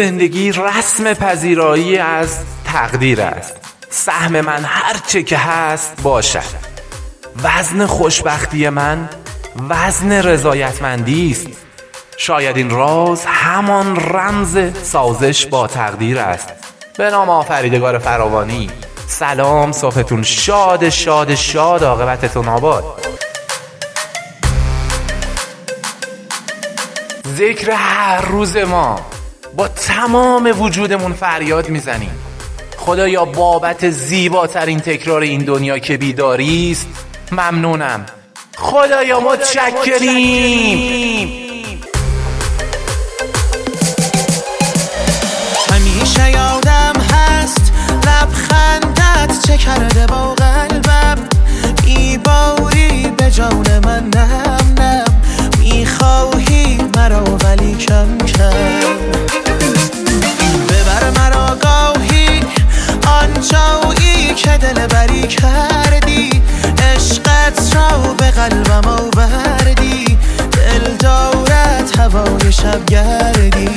زندگی رسم پذیرایی از تقدیر است. سهم من هر چه که هست باشد. وزن خوشبختی من وزن رضایتمندی است. شاید این راز همان رمز سازش با تقدیر است. به نام آفریدگار فراوانی. سلام، صبحتون شاد شاد شاد، عاقبتتون آباد. ذکر هر روز ما با تمام وجودمون فریاد میزنیم خدایا بابت زیباترین تکرار این دنیا که بیداری است ممنونم. خدایا متشکریم. همیشه یادم هست لبخندت چه کرده با قلبم، میباری به جان من نم نم، میخواهی مرا ولی کم کم. ببر مرا گاهی آنجایی که دل بری کردی، عشقت را به قلبم آوردی، دل دارد هوای شب گردی.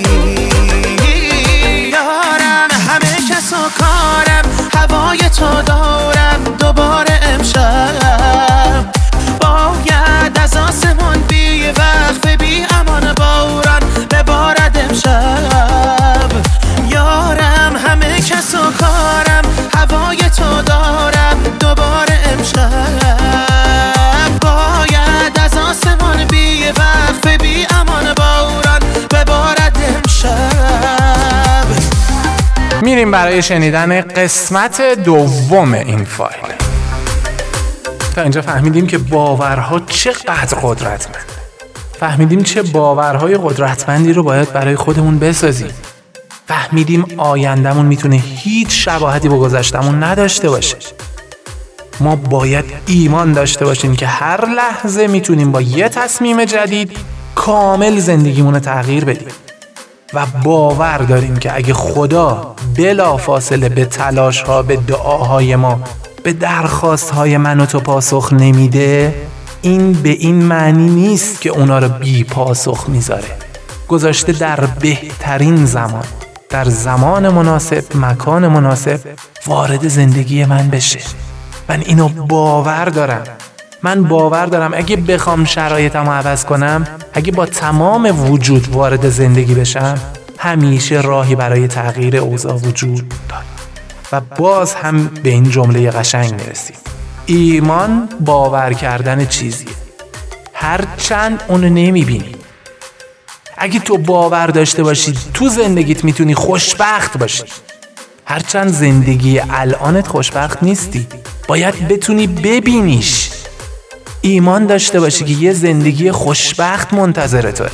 یارم همه کس و کارم، هوای تو دارم دوباره امشب. باید از آسمان بی وقت بی امان باران ببارد امشب. یارم همه کس و کارم، هوای تو دارم دوباره امشب. باید از آسمان بی وقت بی امان باران ببارد امشب. میریم برای شنیدن قسمت دوم این فایل. تا اینجا فهمیدیم که باورها چقدر قدرتمند. فهمیدیم چه باورهای قدرتمندی رو باید برای خودمون بسازیم. فهمیدیم آیندمون میتونه هیچ شباهتی با گذشتمون نداشته باشه. ما باید ایمان داشته باشیم که هر لحظه میتونیم با یه تصمیم جدید کامل زندگیمون رو تغییر بدیم. و باور داریم که اگه خدا بلافاصله به تلاش‌ها، به دعاهای ما، به درخواست‌های من و تو پاسخ نمیده، این به این معنی نیست که اونا رو بی پاسخ میذاره. گذاشته در بهترین زمان، در زمان مناسب، مکان مناسب وارد زندگی من بشه. من اینو باور دارم. من باور دارم اگه بخوام شرایطمو عوض کنم، اگه با تمام وجود وارد زندگی بشم، همیشه راهی برای تغییر اوضاع وجود داره. و باز هم به این جمله قشنگ میرسیم: ایمان باور کردن چیزیه، هرچند اونو نمیبینی. اگه تو باور داشته باشی تو زندگیت میتونی خوشبخت باشی، هرچند زندگی الانت خوشبخت نیستی، باید بتونی ببینیش. ایمان داشته باشی که یه زندگی خوشبخت منتظر توه.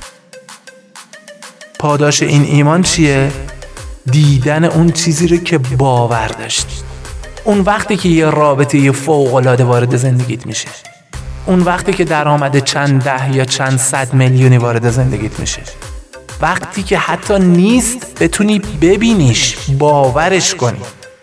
پاداش این ایمان چیه؟ دیدن اون چیزی رو که باور داشتی. اون وقتی که یه رابطه فوق‌العاده وارد زندگیت میشه، اون وقتی که درآمد چند ده یا چند صد میلیونی وارد زندگیت میشه، وقتی که حتی نیست بتونی ببینیش، باورش کنی.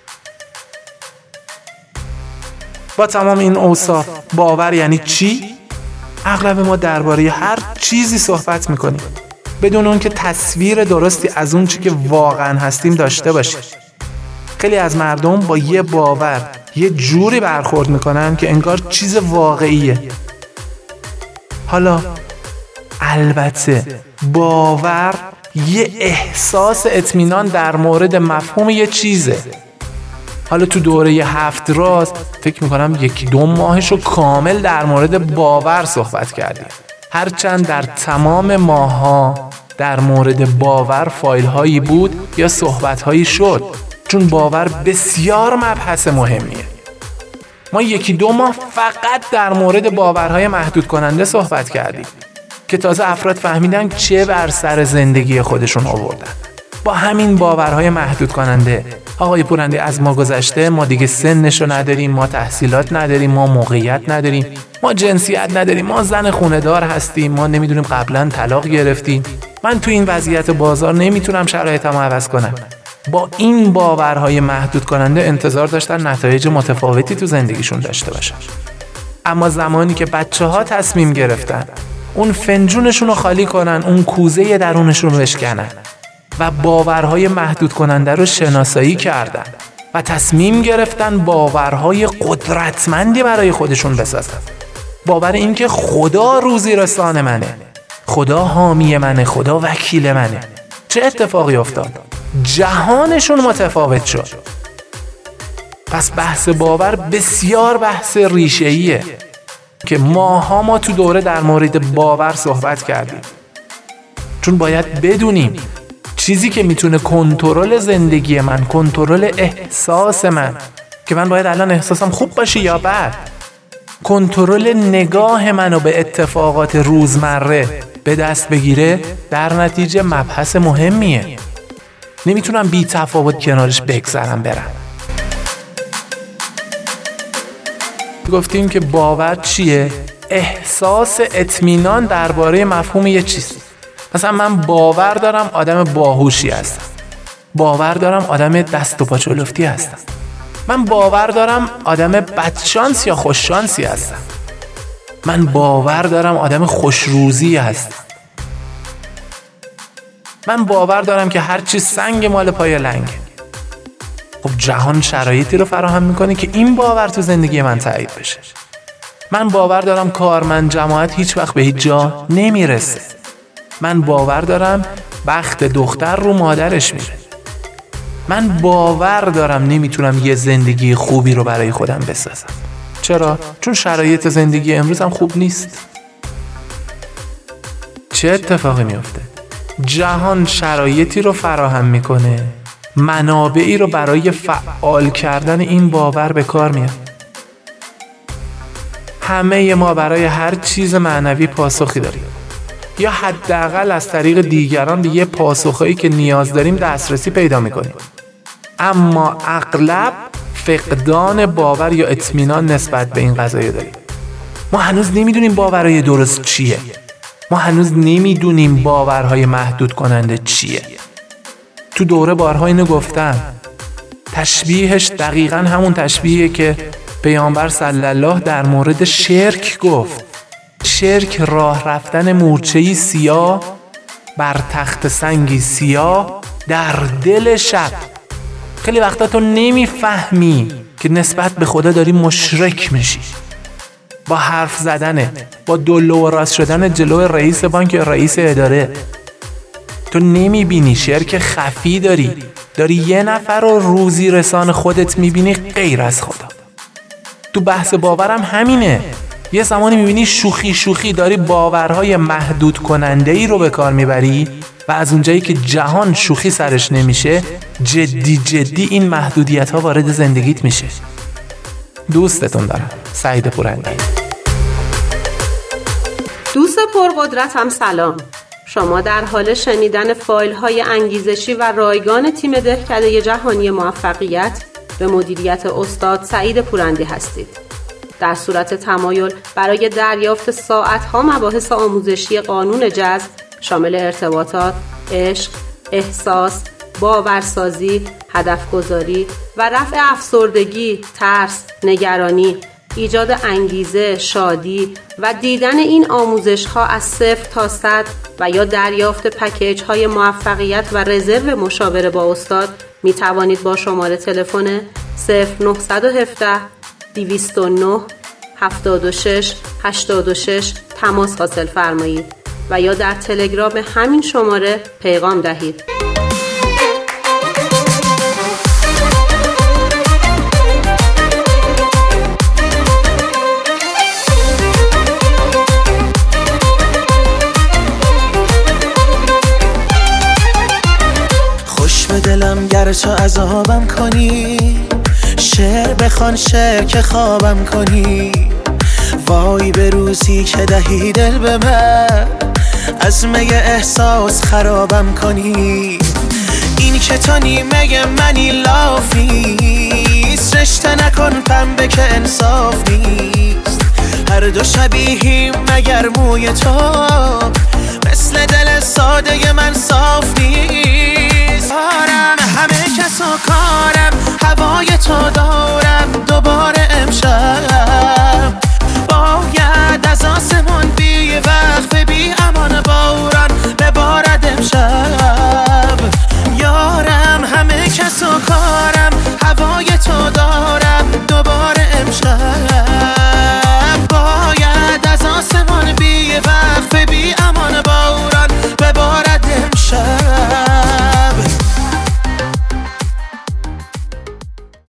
با تمام این اوصاف، باور یعنی چی؟ اغلب ما درباره هر چیزی صحبت میکنیم بدون اون که تصویر درستی از اون چی که واقعا هستیم داشته باشیم. خیلی از مردم با یه باور یه جوری برخورد میکنن که انگار چیز واقعیه. حالا البته باور یه احساس اطمینان در مورد مفهوم یه چیزه. حالا تو دوره 7 راز فکر میکنم 1-2 ماهشو کامل در مورد باور صحبت کردیم. هرچند در تمام ماها در مورد باور فایل هایی بود یا صحبت هایی شد، چون باور بسیار مبحث مهمیه. ما 1-2 ماه فقط در مورد باورهای محدود کننده صحبت کردیم که تازه افراد فهمیدن چه بر سر زندگی خودشون آوردن. با همین باورهای محدود کننده آقای پورندی از ما گذشته، ما دیگه سنشو نداریم، ما تحصیلات نداریم، ما موقعیت نداریم، ما جنسیت نداریم، ما زن خونه‌دار هستیم، ما نمیدونیم قبلا طلاق گرفتیم، من تو این وضعیت بازار نمیتونم شرایطمو عوض کنم. با این باورهای محدود کننده انتظار داشتن نتایج متفاوتی تو زندگیشون داشته باشن. اما زمانی که بچه‌ها تصمیم گرفتن اون فنجونشون رو خالی کنن، اون کوزه درونشون رو بشکنن، و باورهای محدود کننده رو شناسایی کردن و تصمیم گرفتن باورهای قدرتمندی برای خودشون بسازن. باور این که خدا روزی رسان منه، خدا حامی منه، خدا وکیل منه. چه اتفاقی افتاد؟ جهانشون متفاوت شد. پس بحث باور بسیار بحث ریشه‌ایه که ما تو دوره در مورد باور صحبت کردیم، چون باید بدونیم چیزی که میتونه کنترل زندگی من، کنترل احساس من، که من باید الان احساسم خوب باشه یا بد، کنترل نگاه منو به اتفاقات روزمره به دست بگیره، در نتیجه مبحث مهمیه. نمیتونم بی تفاوت کنارش بگذرم برم. گفتیم که باور چیه؟ احساس اطمینان درباره مفهوم یه چیز. مثلا من باور دارم آدم باهوشی هستم، باور دارم آدم دست و پا چلفتی هستم، من باور دارم آدم بدشانس یا خوششانسی هستم، من باور دارم آدم خوشروزی هستم، من باور دارم که هرچی سنگ مال پای لنگه. خب جهان شرایطی رو فراهم میکنه که این باور تو زندگی من تایید بشه. من باور دارم کارمند جماعت هیچ وقت به هیچ جا نمیرسه. من باور دارم بخت دختر رو مادرش میره. من باور دارم نمیتونم یه زندگی خوبی رو برای خودم بسازم. چرا؟ چون شرایط زندگی امروزم خوب نیست. چه اتفاقی میفته؟ جهان شرایطی رو فراهم میکنه، منابعی رو برای فعال کردن این باور به کار میاد. همه ما برای هر چیز معنوی پاسخی داریم، یا حداقل از طریق دیگران به یه پاسخی که نیاز داریم دسترسی پیدا میکنیم. اما اغلب فقدان باور یا اطمینان نسبت به این قضایا داریم. ما هنوز نمیدونیم باورهای درست چیه. ما هنوز نمیدونیم باورهای محدود کننده چیه. تو دوره بارها اینو گفتم، تشبیهش دقیقاً همون تشبیهیه که پیامبر صلی الله در مورد شرک گفت. شرک راه رفتن مورچه‌ای سیاه بر تخت سنگی سیاه در دل شب. خیلی وقتا تو نمیفهمی که نسبت به خدا داری مشرک میشی. با حرف زدنه، با دلو و راست شدن جلو رئیس بانک یا رئیس اداره، تو نمیبینی شرک خفی داری یه نفر رو روزی رسان خودت میبینی غیر از خدا. تو بحث باورم همینه. یه زمانی میبینی شوخی داری باورهای محدود کننده ای رو به کار میبری و از اونجایی که جهان شوخی سرش نمیشه، جدی این محدودیت ها وارد زندگیت میشه. دوستتون دارم، سعید پورندی. دوست پرقدرتم سلام. شما در حال شنیدن فایل های انگیزشی و رایگان تیم دهکده جهانی موفقیت به مدیریت استاد سعید پورندی هستید. در صورت تمایل برای دریافت ساعت‌ها مباحث آموزشی قانون جذب شامل ارتباطات، عشق، احساس، باورسازی، هدفگذاری و رفع افسردگی، ترس، نگرانی، ایجاد انگیزه، شادی و دیدن این آموزش‌ها از 0 تا 100 و یا دریافت پکیج‌های موفقیت و رزرو مشاوره با استاد می توانید با شماره تلفن 0917 209 76 86 تماس حاصل فرمایید و یا در تلگرام همین شماره پیغام دهید. خوش به دلم گر تو عذابم کنی، شعر بخوان شعر که خوابم کنی. وای به روزی که دهی دل به من، از می احساس خرابم کنی. این که تو نیمه منی لاف نیست، رشته نکن پنبه که انصاف نیست. هر دو شبیهیم مگر موی تو، مثل دل ساده من صاف نیست.